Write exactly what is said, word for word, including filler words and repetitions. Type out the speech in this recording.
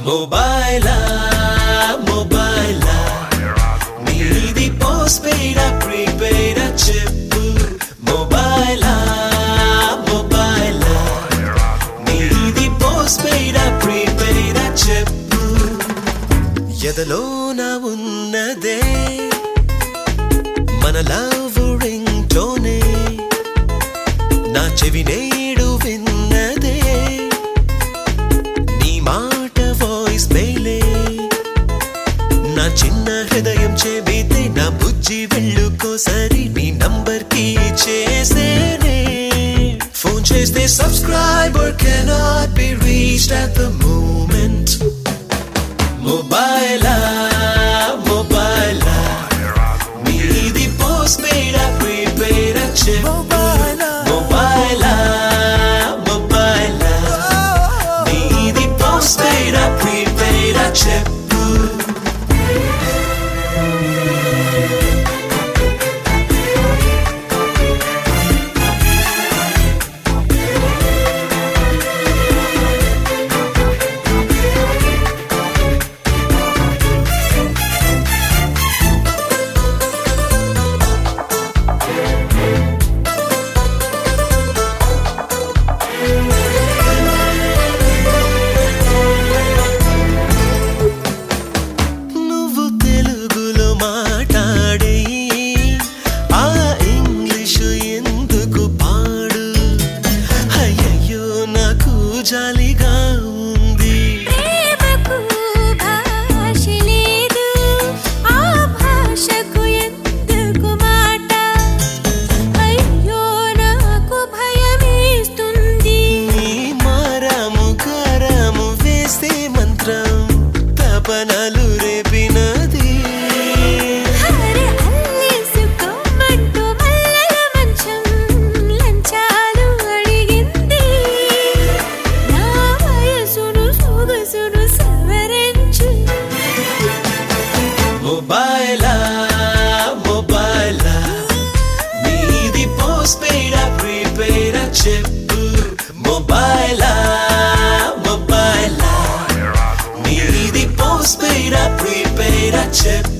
మొబైలా మొబైలా నీది పోస్ట్ పెయిడా ప్రీపెయిడా చెప్పు మొబైలా మొబైలా నీది పోస్ట్ పెయిడా ప్రీపెయిడా చెప్పు ఎదలోన ఉన్నదే మన లవ్ రింగ్ టోనే నా చెవి నేడు విన్నదే నీ మాట వాయిస్ మెయిలే నా చిన్న హృదయం చెబితే నా బుజ్జి వెళ్ళుకోసరి నీ నంబర్ కి చేసేనే ఫోన్ చేస్తే subscriber cannot be reached at the moment మొబైలా మొబైలా నీది పోస్ట్ పెయిడా ప్రీపెయిడా చెప్పు మొబైలా మొబైలా నీది పోస్ట్ పెయిడా ప్రీపెయిడా చెప్పు జాలిగా ఉంది ప్రేమకు భాష లేదు ఆ భాషకు ఎందుకు మాట అయ్యో నాకు భయమేస్తుంది నీ మారాము కారాము వేస్తే మంత్రం తపనలు రేపినది హరి అల్లేసుకోమంటూ మల్లెల మంచం లంచాలు అడిగింది నా వయసును సొగసును సవరించు మొబైలా మొబైలా నీది పోస్ట్ పెయిడా ప్రీపెయిడా చెప్పు మొబైలా మొబైలా నీది పోస్ట్ పెయిడా ప్రీపెయిడా చెప్పు